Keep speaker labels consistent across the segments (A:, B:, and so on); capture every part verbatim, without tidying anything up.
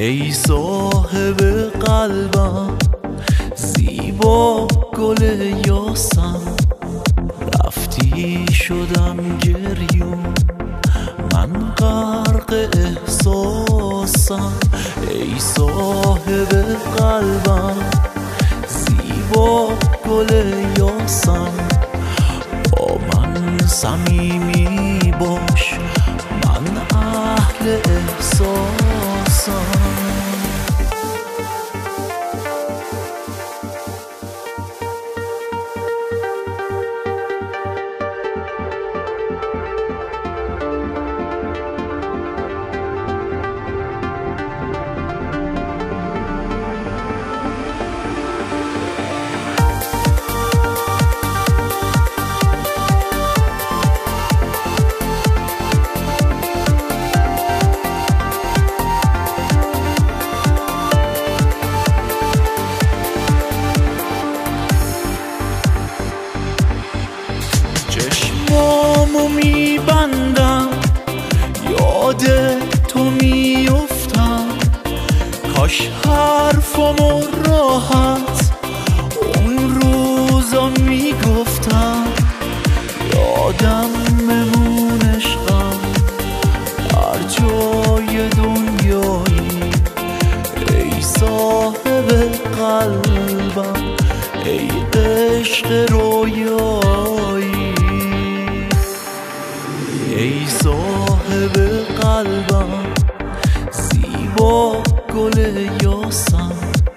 A: ای صاحب قلبم، زیبا گل یاسم، رفتی شدم گریون، من غرق احساسم. ای صاحب قلبم، زیبا گل یاسم، با من صمیمی باش، من اهل احساسم. چشمامو میبندم، یاد تو میفتم، کاش حرفامو راحت اون روزا میگفتم. یادم ممون عشقم هر جای دنیایی، ای صاحب قلبم، ای عشق رویایی. ای صاحب قلبم، زیبا گل یاسم،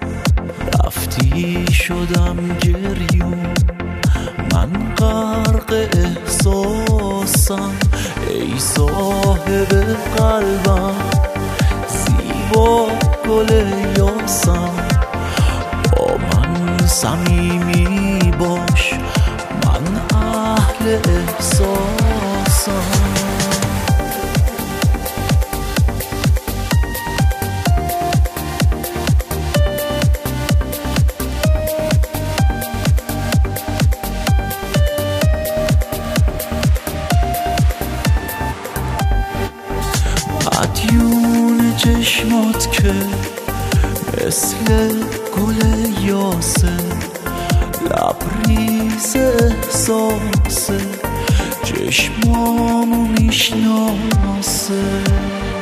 A: رفتی شدم گریون، من غرق احساسم. ای صاحب قلبم، زیبا گل یاسم، با من صمیمی باش، من اهل احساسم. مدیون چشمات که مثل گل یاسه، لبریز احساسه، چشمامو میشناسه.